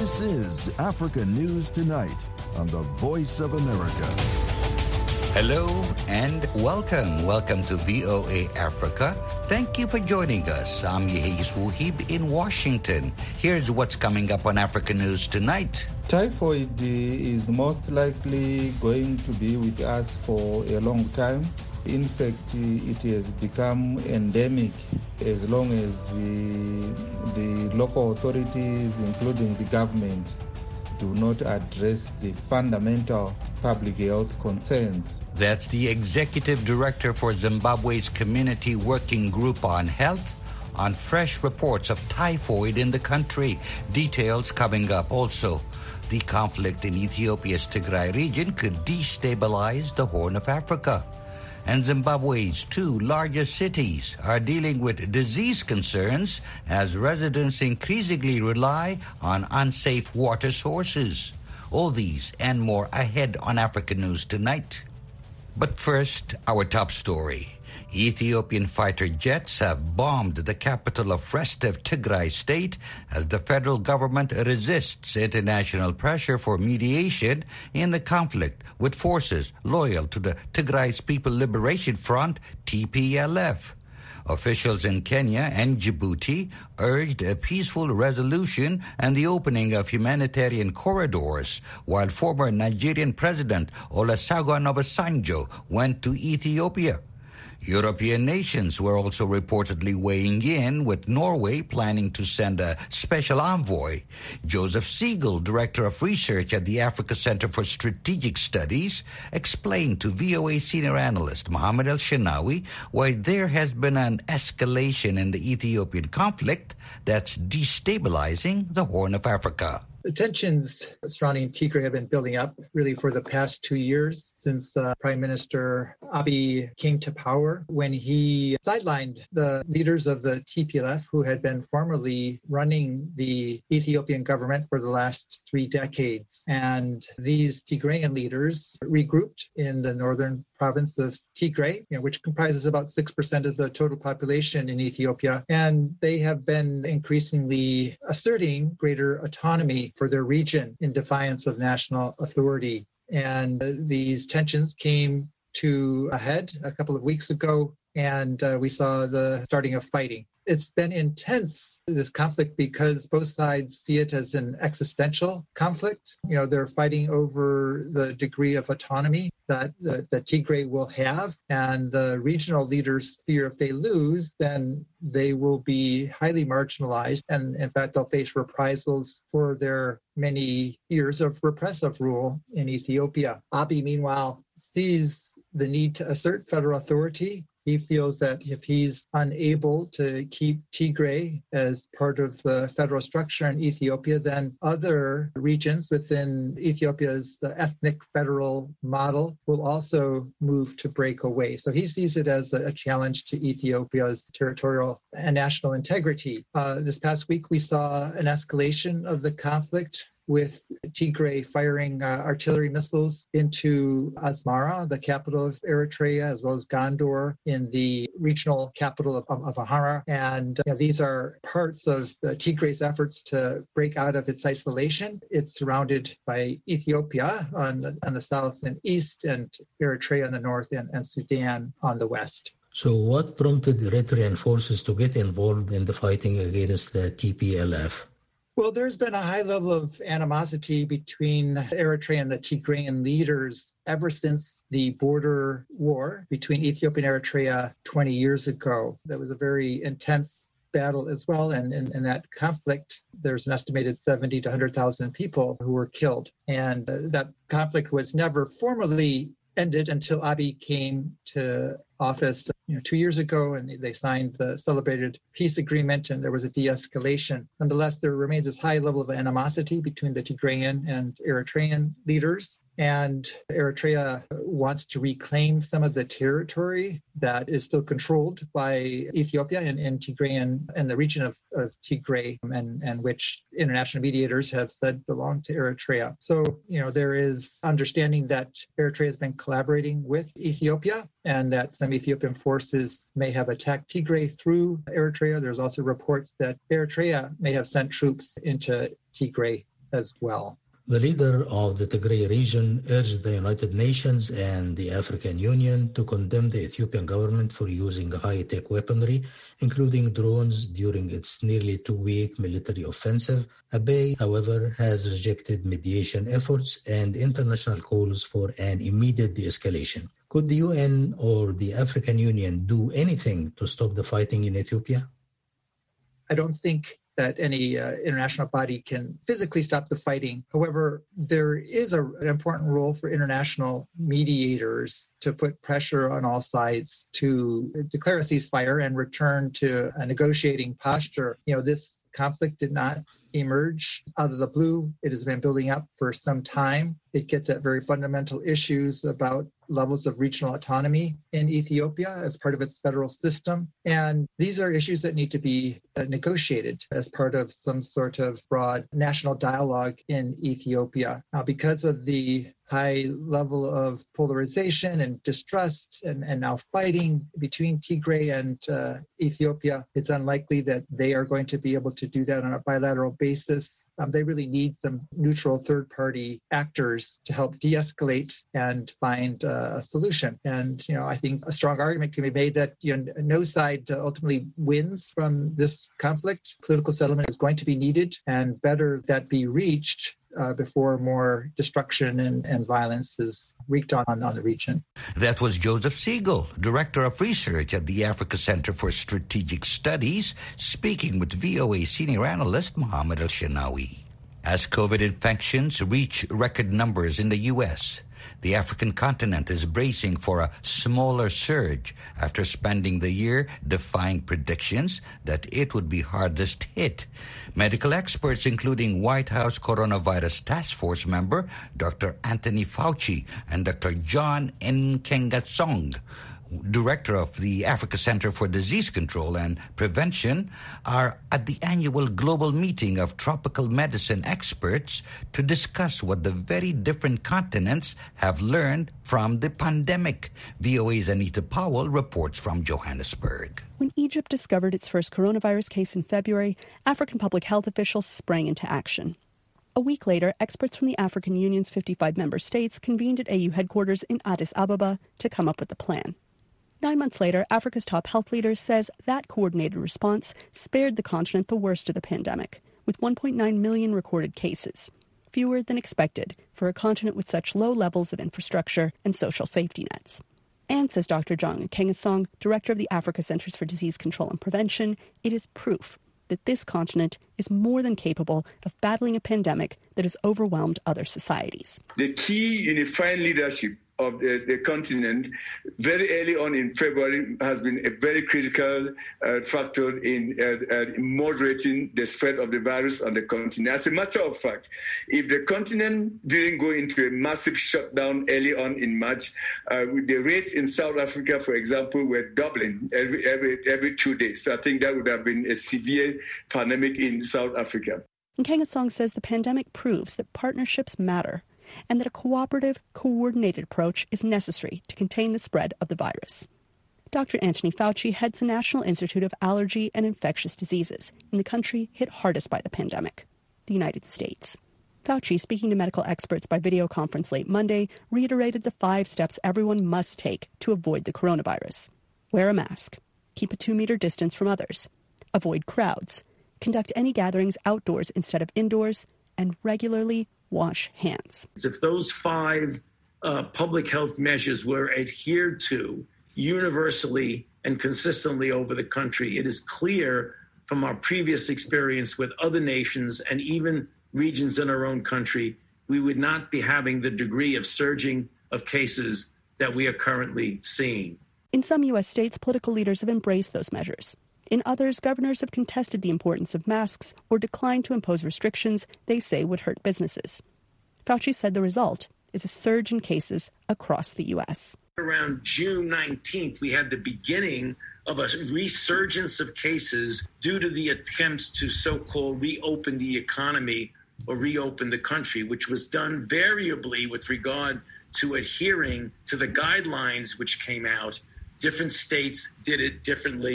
This is Africa News Tonight on the Voice of America. Hello and welcome. Welcome to VOA Africa. Thank you for joining us. I'm Yehis Wuhib in Washington. Here's what's coming up on Africa News Tonight. Typhoid is most likely going to be with us for a long time. In fact, it has become endemic as long as the local authorities, including the government, do not address the fundamental public health concerns. That's the Executive Director for Zimbabwe's Community Working Group on Health, on fresh reports of typhoid in the country. Details coming up also. The conflict in Ethiopia's Tigray region could destabilize the Horn of Africa. And Zimbabwe's two largest cities are dealing with disease concerns as residents increasingly rely on unsafe water sources. All these and more ahead on Africa News Tonight. But first, our top story. Ethiopian fighter jets have bombed the capital of restive Tigray state as the federal government resists international pressure for mediation in the conflict with forces loyal to the Tigray's People Liberation Front, TPLF. Officials in Kenya and Djibouti urged a peaceful resolution and the opening of humanitarian corridors, while former Nigerian President Olusegun Obasanjo went to Ethiopia. European nations were also reportedly weighing in, with Norway planning to send a special envoy. Joseph Siegel, Director of Research at the Africa Center for Strategic Studies, explained to VOA senior analyst Mohammed El-Shinawi why there has been an escalation in the Ethiopian conflict that's destabilizing the Horn of Africa. The tensions surrounding Tigray have been building up really for the past 2 years since Prime Minister Abiy came to power, when he sidelined the leaders of the TPLF who had been formerly running the Ethiopian government for the last 3 decades. And these Tigrayan leaders regrouped in the northern province of Tigray, which comprises about 6% of the total population in Ethiopia. And they have been increasingly asserting greater autonomy for their region in defiance of national authority. And these tensions came to a head a couple of weeks ago, and we saw the starting of fighting. It's been intense, this conflict, because both sides see it as an existential conflict. They're fighting over the degree of autonomy that Tigray will have, and the regional leaders fear if they lose, then they will be highly marginalized, and in fact they'll face reprisals for their many years of repressive rule in Ethiopia. Abiy, meanwhile, sees the need to assert federal authority. He feels that if he's unable to keep Tigray as part of the federal structure in Ethiopia, then other regions within Ethiopia's ethnic federal model will also move to break away. So he sees it as a challenge to Ethiopia's territorial and national integrity. This past week, we saw an escalation of the conflict, with Tigray firing artillery missiles into Asmara, the capital of Eritrea, as well as Gondor in the regional capital of Amhara. And these are parts of Tigray's efforts to break out of its isolation. It's surrounded by Ethiopia on the south and east, and Eritrea on the north, and Sudan on the west. So what prompted Eritrean forces to get involved in the fighting against the TPLF? Well, there's been a high level of animosity between Eritrea and the Tigrayan leaders ever since the border war between Ethiopia and Eritrea 20 years ago. That was a very intense battle as well. And in that conflict, there's an estimated 70 to 100,000 people who were killed. And that conflict was never formally ended until Abiy came to office 2 years ago, and they signed the celebrated peace agreement, and there was a de-escalation. Nonetheless, there remains this high level of animosity between the Tigrayan and Eritrean leaders. And Eritrea wants to reclaim some of the territory that is still controlled by Ethiopia in Tigrayan and the region of Tigray, and which international mediators have said belong to Eritrea. So, there is understanding that Eritrea has been collaborating with Ethiopia, and that some Ethiopian forces may have attacked Tigray through Eritrea. There's also reports that Eritrea may have sent troops into Tigray as well. The leader of the Tigray region urged the United Nations and the African Union to condemn the Ethiopian government for using high-tech weaponry, including drones, during its nearly 2-week military offensive. Abiy, however, has rejected mediation efforts and international calls for an immediate de-escalation. Could the UN or the African Union do anything to stop the fighting in Ethiopia? I don't think that any international body can physically stop the fighting. However, there is an important role for international mediators to put pressure on all sides to declare a ceasefire and return to a negotiating posture. This conflict did not emerge out of the blue. It has been building up for some time. It gets at very fundamental issues about levels of regional autonomy in Ethiopia as part of its federal system. And these are issues that need to be negotiated as part of some sort of broad national dialogue in Ethiopia. Now, because of the high level of polarization and distrust and now fighting between Tigray and Ethiopia, it's unlikely that they are going to be able to do that on a bilateral basis. They really need some neutral third-party actors to help de-escalate and find a solution. And, I think a strong argument can be made that no side ultimately wins from this conflict. Political settlement is going to be needed, and better that be reached before more destruction and violence is wreaked on the region. That was Joseph Siegel, Director of Research at the Africa Center for Strategic Studies, speaking with VOA senior analyst Mohammed Al-Shinawi. As COVID infections reach record numbers in the U.S., the African continent is bracing for a smaller surge after spending the year defying predictions that it would be hardest hit. Medical experts, including White House Coronavirus Task Force member Dr. Anthony Fauci and Dr. John Nkengasong, Director of the Africa Center for Disease Control and Prevention, are at the annual global meeting of tropical medicine experts to discuss what the very different continents have learned from the pandemic. VOA's Anita Powell reports from Johannesburg. When Egypt discovered its first coronavirus case in February, African public health officials sprang into action. A week later, experts from the African Union's 55 member states convened at AU headquarters in Addis Ababa to come up with a plan. 9 months later, Africa's top health leader says that coordinated response spared the continent the worst of the pandemic, with 1.9 million recorded cases, fewer than expected for a continent with such low levels of infrastructure and social safety nets. And, says Dr. John Nkengasong, director of the Africa Centers for Disease Control and Prevention, it is proof that this continent is more than capable of battling a pandemic that has overwhelmed other societies. The key unifying leadership of the continent very early on in February has been a very critical factor in moderating the spread of the virus on the continent. As a matter of fact, if the continent didn't go into a massive shutdown early on in March, with the rates in South Africa, for example, were doubling every 2 days. So I think that would have been a severe pandemic in South Africa. Nkengasong says the pandemic proves that partnerships matter, and that a cooperative, coordinated approach is necessary to contain the spread of the virus. Dr. Anthony Fauci heads the National Institute of Allergy and Infectious Diseases in the country hit hardest by the pandemic, the United States. Fauci, speaking to medical experts by video conference late Monday, reiterated the 5 steps everyone must take to avoid the coronavirus. Wear a mask, keep a 2-meter distance from others, avoid crowds, conduct any gatherings outdoors instead of indoors, and regularly wash hands. If those 5 public health measures were adhered to universally and consistently over the country, it is clear from our previous experience with other nations and even regions in our own country, we would not be having the degree of surging of cases that we are currently seeing. In some U.S. states, political leaders have embraced those measures. In others, governors have contested the importance of masks or declined to impose restrictions they say would hurt businesses. Fauci said the result is a surge in cases across the U.S. Around June 19th, we had the beginning of a resurgence of cases due to the attempts to so-called reopen the economy or reopen the country, which was done variably with regard to adhering to the guidelines which came out. Different states did it differently.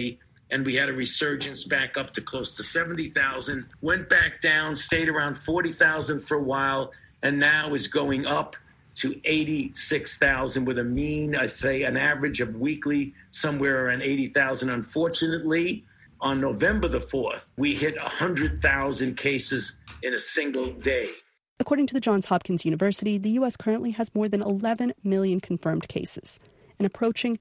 and we had a resurgence back up to close to 70,000, went back down, stayed around 40,000 for a while, and now is going up to 86,000 with a mean, I say, an average of weekly somewhere around 80,000. Unfortunately, on November the 4th, we hit 100,000 cases in a single day. According to the Johns Hopkins University, the U.S. currently has more than 11 million confirmed cases and approaching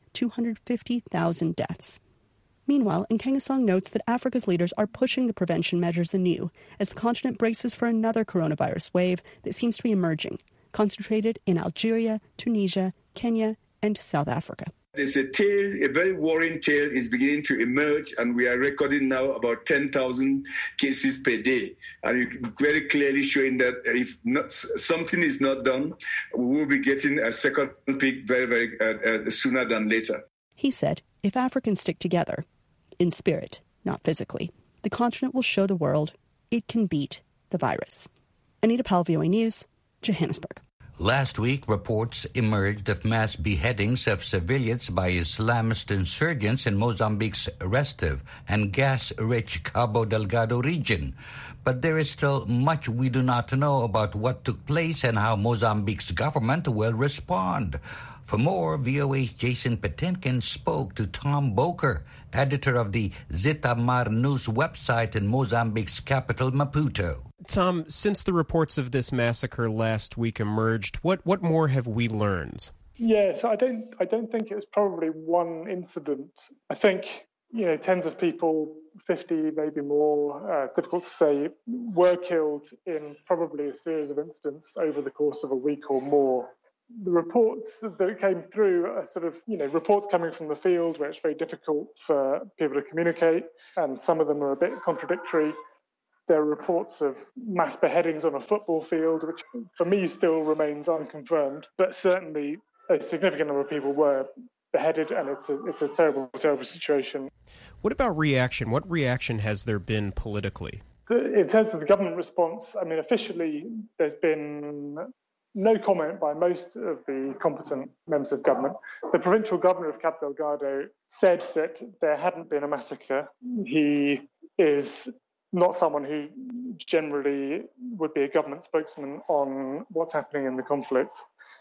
250,000 deaths. Meanwhile, Nkengasong notes that Africa's leaders are pushing the prevention measures anew as the continent braces for another coronavirus wave that seems to be emerging, concentrated in Algeria, Tunisia, Kenya, and South Africa. There's a tale, a very worrying tale is beginning to emerge, and we are recording now about 10,000 cases per day. And very clearly showing that if something is not done, we will be getting a second peak very sooner than later. He said, if Africans stick together, in spirit, not physically, the continent will show the world it can beat the virus. Anita Powell, VOA News, Johannesburg. Last week, reports emerged of mass beheadings of civilians by Islamist insurgents in Mozambique's restive and gas-rich Cabo Delgado region. But there is still much we do not know about what took place and how Mozambique's government will respond. For more, VOA's Jason Patinkin spoke to Tom Boker, editor of the Zitamar News website in Mozambique's capital, Maputo. Tom, since the reports of this massacre last week emerged, what more have we learned? Yes, I don't think it was probably one incident. I think, tens of people, 50, maybe more, difficult to say, were killed in probably a series of incidents over the course of a week or more. The reports that came through are sort of, reports coming from the field where it's very difficult for people to communicate, and some of them are a bit contradictory. There are reports of mass beheadings on a football field, which for me still remains unconfirmed, but certainly a significant number of people were beheaded, and it's a terrible, terrible situation. What about reaction? What reaction has there been politically? In terms of the government response, officially there's been no comment by most of the competent members of government. The provincial governor of Cabo Delgado said that there hadn't been a massacre. He is not someone who generally would be a government spokesman on what's happening in the conflict.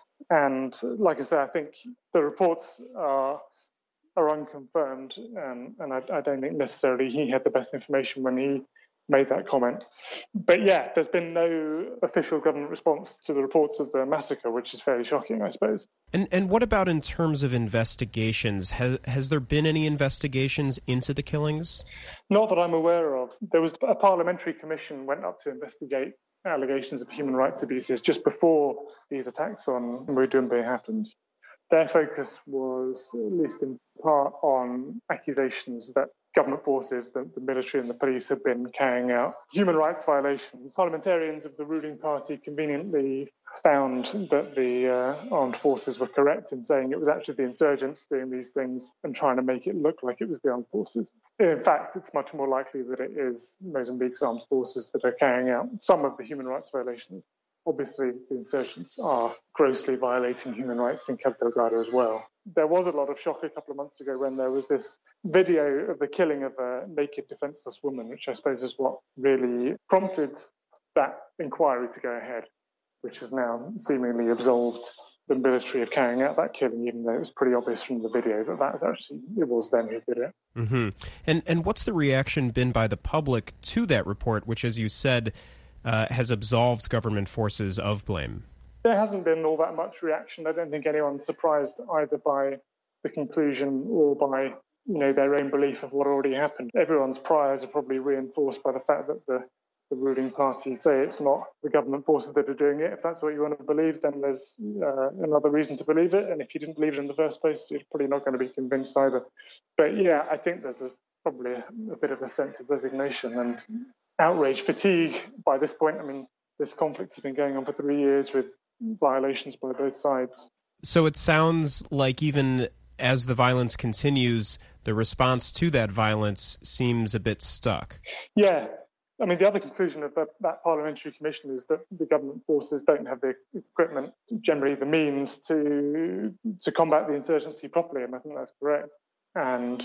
And like I said, I think the reports are unconfirmed, and I don't think necessarily he had the best information when he made that comment. But yeah, there's been no official government response to the reports of the massacre, which is fairly shocking, I suppose. And what about in terms of investigations? Has there been any investigations into the killings? Not that I'm aware of. There was a parliamentary commission went up to investigate allegations of human rights abuses just before these attacks on Mudumbe happened. Their focus was, at least in part, on accusations that government forces, the military and the police, have been carrying out human rights violations. Parliamentarians of the ruling party conveniently found that the armed forces were correct in saying it was actually the insurgents doing these things and trying to make it look like it was the armed forces. In fact, it's much more likely that it is Mozambique's armed forces that are carrying out some of the human rights violations. Obviously, the insurgents are grossly violating human rights in Cabo Delgado as well. There was a lot of shock a couple of months ago when there was this video of the killing of a naked, defenseless woman, which I suppose is what really prompted that inquiry to go ahead, which has now seemingly absolved the military of carrying out that killing, even though it was pretty obvious from the video that it was them who did it. Mm-hmm. And what's the reaction been by the public to that report, which, as you said, has absolved government forces of blame? There hasn't been all that much reaction. I don't think anyone's surprised either by the conclusion or by their own belief of what already happened. Everyone's priors are probably reinforced by the fact that the ruling party say it's not the government forces that are doing it. If that's what you want to believe, then there's another reason to believe it. And if you didn't believe it in the first place, you're probably not going to be convinced either. But yeah, I think there's probably a bit of a sense of resignation and outrage, fatigue by this point. This conflict has been going on for 3 years with violations by both sides. So it sounds like even as the violence continues, the response to that violence seems a bit stuck. Yeah. The other conclusion of that parliamentary commission is that the government forces don't have the equipment, generally the means to combat the insurgency properly, and I think that's correct. And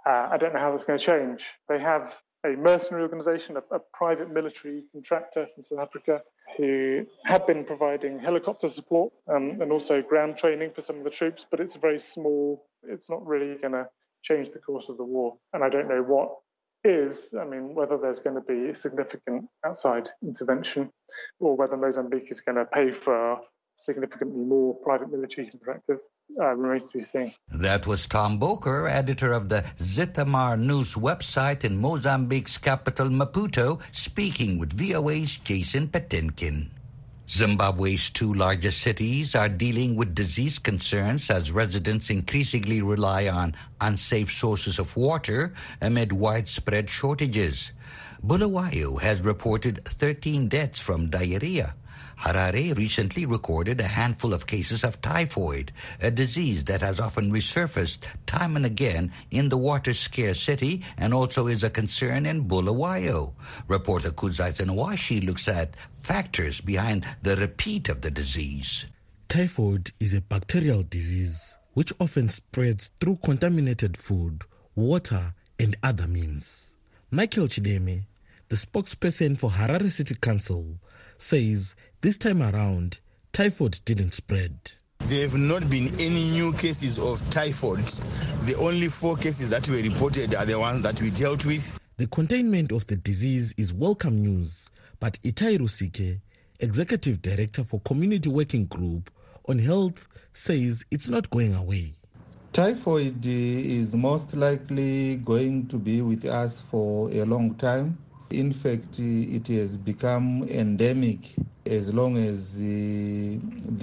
I don't know how that's going to change. They have a mercenary organisation, a private military contractor from South Africa, who have been providing helicopter support and also ground training for some of the troops, but it's very small. It's not really going to change the course of the war. And I don't know what is, whether there's going to be significant outside intervention or whether Mozambique is going to pay for significantly more private military contractors remains to be seen. That was Tom Boker, editor of the Zitamar News website in Mozambique's capital, Maputo, speaking with VOA's Jason Patinkin. Zimbabwe's two largest cities are dealing with disease concerns as residents increasingly rely on unsafe sources of water amid widespread shortages. Bulawayo has reported 13 deaths from diarrhea. Harare recently recorded a handful of cases of typhoid, a disease that has often resurfaced time and again in the water-scarce city and also is a concern in Bulawayo. Reporter Kuzai Zenawashi looks at factors behind the repeat of the disease. Typhoid is a bacterial disease which often spreads through contaminated food, water, and other means. Michael Chideme, the spokesperson for Harare City Council, says this time around, typhoid didn't spread. There have not been any new cases of typhoid. The only 4 cases that were reported are the ones that we dealt with. The containment of the disease is welcome news, but Itai Rusike, Executive Director for Community Working Group on Health, says it's not going away. Typhoid is most likely going to be with us for a long time. In fact, it has become endemic as long as the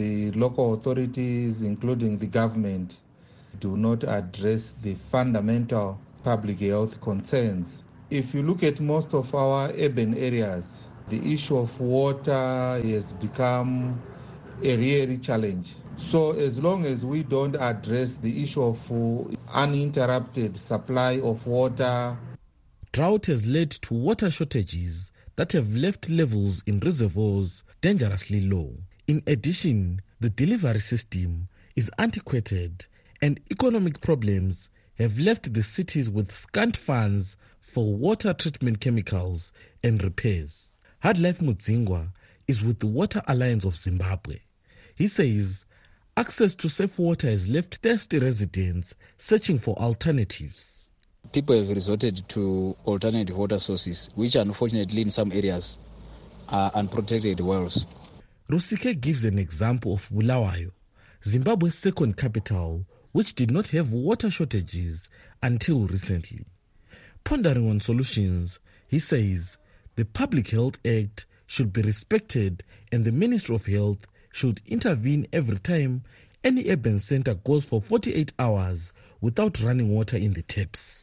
local authorities, including the government, do not address the fundamental public health concerns. If you look at most of our urban areas, the issue of water has become a real challenge. So as long as we don't address the issue of uninterrupted supply of water, drought has led to water shortages that have left levels in reservoirs dangerously low. In addition, the delivery system is antiquated and economic problems have left the cities with scant funds for water treatment chemicals and repairs. Hardlife Mudzingwa is with the Water Alliance of Zimbabwe. He says access to safe water has left thirsty residents searching for alternatives. People have resorted to alternative water sources, which unfortunately in some areas are unprotected wells. Rusike gives an example of Bulawayo, Zimbabwe's second capital, which did not have water shortages until recently. Pondering on solutions, he says the Public Health Act should be respected and the Ministry of Health should intervene every time any urban center goes for 48 hours without running water in the taps.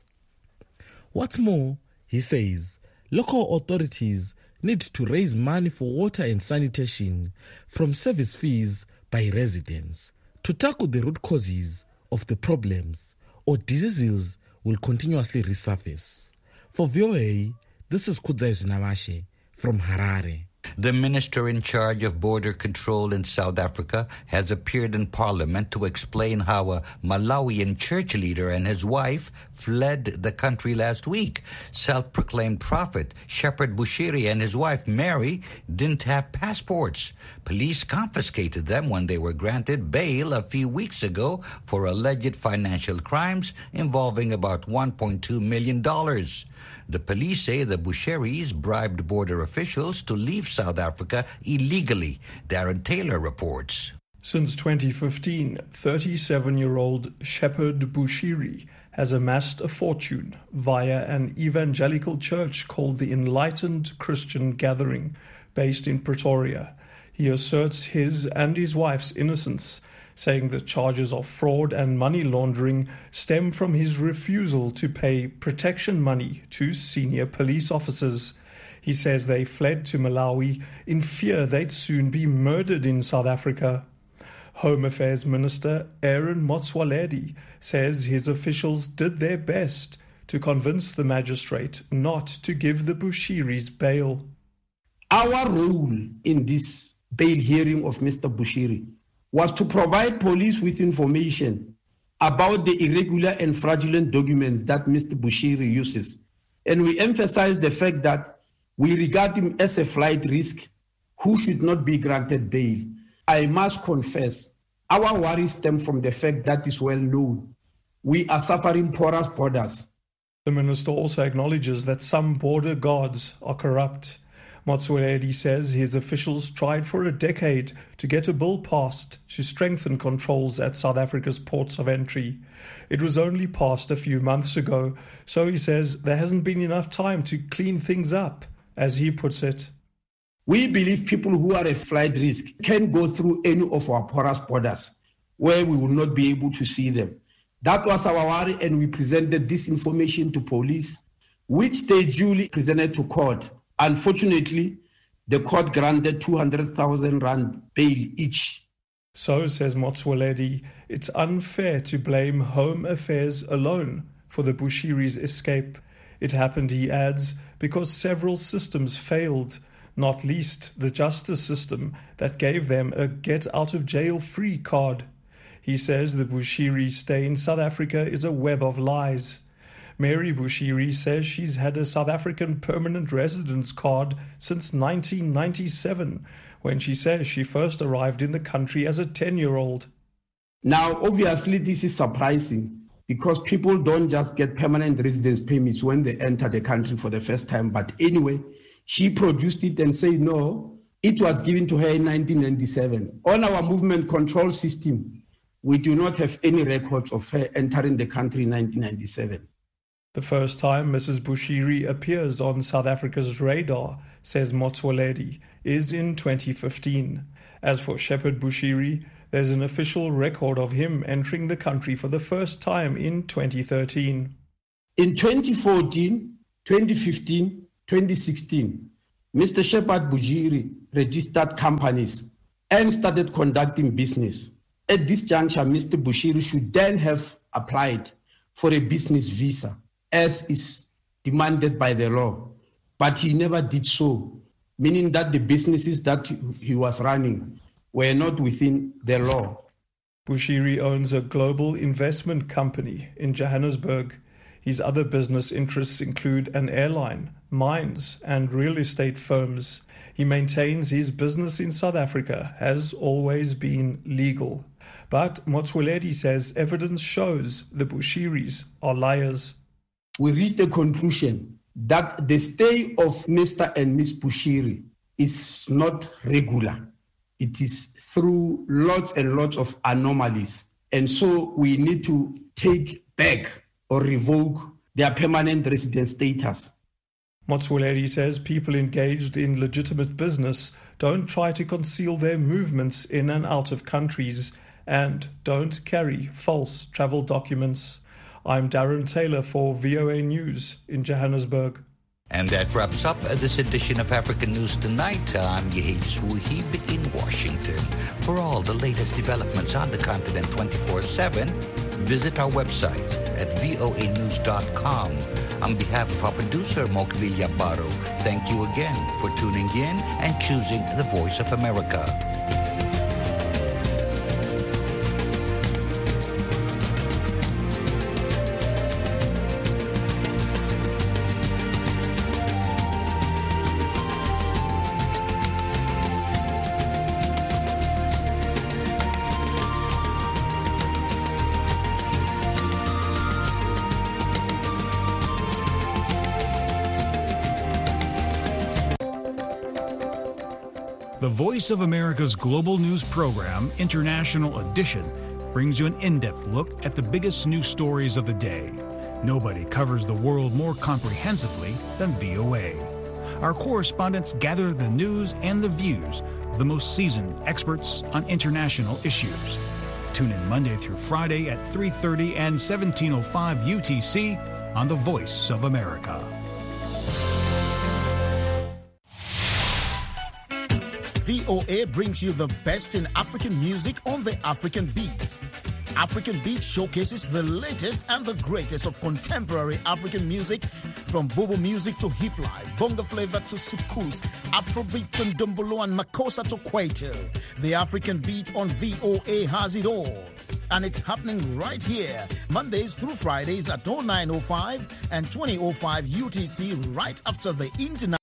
What's more, he says, local authorities need to raise money for water and sanitation from service fees by residents to tackle the root causes of the problems, or diseases will continuously resurface. For VOA, this is Kudzai Zinamashe from Harare. The minister in charge of border control in South Africa has appeared in Parliament to explain how a Malawian church leader and his wife fled the country last week. Self-proclaimed prophet Shepherd Bushiri and his wife Mary didn't have passports. Police confiscated them when they were granted bail a few weeks ago for alleged financial crimes involving about $1.2 million. The police say the Bushiris bribed border officials to leave South Africa illegally. Darren Taylor reports. Since 2015, 37-year-old Shepherd Bushiri has amassed a fortune via an evangelical church called the Enlightened Christian Gathering, based in Pretoria. He asserts his and his wife's innocence, saying the charges of fraud and money laundering stem from his refusal to pay protection money to senior police officers. He says they fled to Malawi in fear they'd soon be murdered in South Africa. Home Affairs Minister Aaron Motsoaledi says his officials did their best to convince the magistrate not to give the Bushiris bail. Our role in this bail hearing of Mr. Bushiri was to provide police with information about the irregular and fraudulent documents that Mr. Bushiri uses. And we emphasize the fact that we regard him as a flight risk who should not be granted bail. I must confess, our worries stem from the fact that is well known. We are suffering porous borders. The minister also acknowledges that some border guards are corrupt. Motsoaledi says his officials tried for a decade to get a bill passed to strengthen controls at South Africa's ports of entry. It was only passed a few months ago, so he says there hasn't been enough time to clean things up, as he puts it. We believe people who are a flight risk can go through any of our porous borders where we will not be able to see them. That was our worry, and we presented this information to police, which they duly presented to court. Unfortunately, the court granted 200,000 rand bail each. So, says Motsoaledi, it's unfair to blame Home Affairs alone for the Bushiri's escape. It happened, he adds, because several systems failed, not least the justice system that gave them a get-out-of-jail-free card. He says the Bushiri stay in South Africa is a web of lies. Mary Bushiri says she's had a South African permanent residence card since 1997, when she says she first arrived in the country as a 10-year-old. Now, obviously, this is surprising because people don't just get permanent residence permits when they enter the country for the first time. But anyway, she produced it and said, no, it was given to her in 1997. On our movement control system, we do not have any records of her entering the country in 1997. The first time Mrs. Bushiri appears on South Africa's radar, says Motsoaledi, is in 2015. As for Shepherd Bushiri, there's an official record of him entering the country for the first time in 2013. In 2014, 2015, 2016, Mr. Shepherd Bushiri registered companies and started conducting business. At this juncture, Mr. Bushiri should then have applied for a business visa, as is demanded by the law. But he never did so, meaning that the businesses that he was running were not within the law. Bushiri owns a global investment company in Johannesburg. His other business interests include an airline, mines, and real estate firms. He maintains his business in South Africa has always been legal. But Motsoaledi says evidence shows the Bushiris are liars. We reached the conclusion that the stay of Mr. and Ms. Bushiri is not regular. It is through lots and lots of anomalies. And so we need to take back or revoke their permanent resident status. Motsoaledi says people engaged in legitimate business don't try to conceal their movements in and out of countries and don't carry false travel documents. I'm Darren Taylor for VOA News in Johannesburg. And that wraps up this edition of African News Tonight. I'm Yehid Swahib in Washington. For all the latest developments on the continent 24/7, visit our website at voanews.com. On behalf of our producer, Mokli Yabaro, thank you again for tuning in and choosing the Voice of America. The Voice of America's global news program, International Edition, brings you an in-depth look at the biggest news stories of the day. Nobody covers the world more comprehensively than VOA. Our correspondents gather the news and the views of the most seasoned experts on international issues. Tune in Monday through Friday at 3:30 and 17:05 UTC on The Voice of America. VOA brings you the best in African music on the African Beat. African Beat showcases the latest and the greatest of contemporary African music, from Bobo music to hip life, bongo flavor to soukous, Afrobeat to ndombolo and makossa to kwaito. The African Beat on VOA has it all. and it's happening right here, Mondays through Fridays at 09:05 and 20:05 UTC, right after the international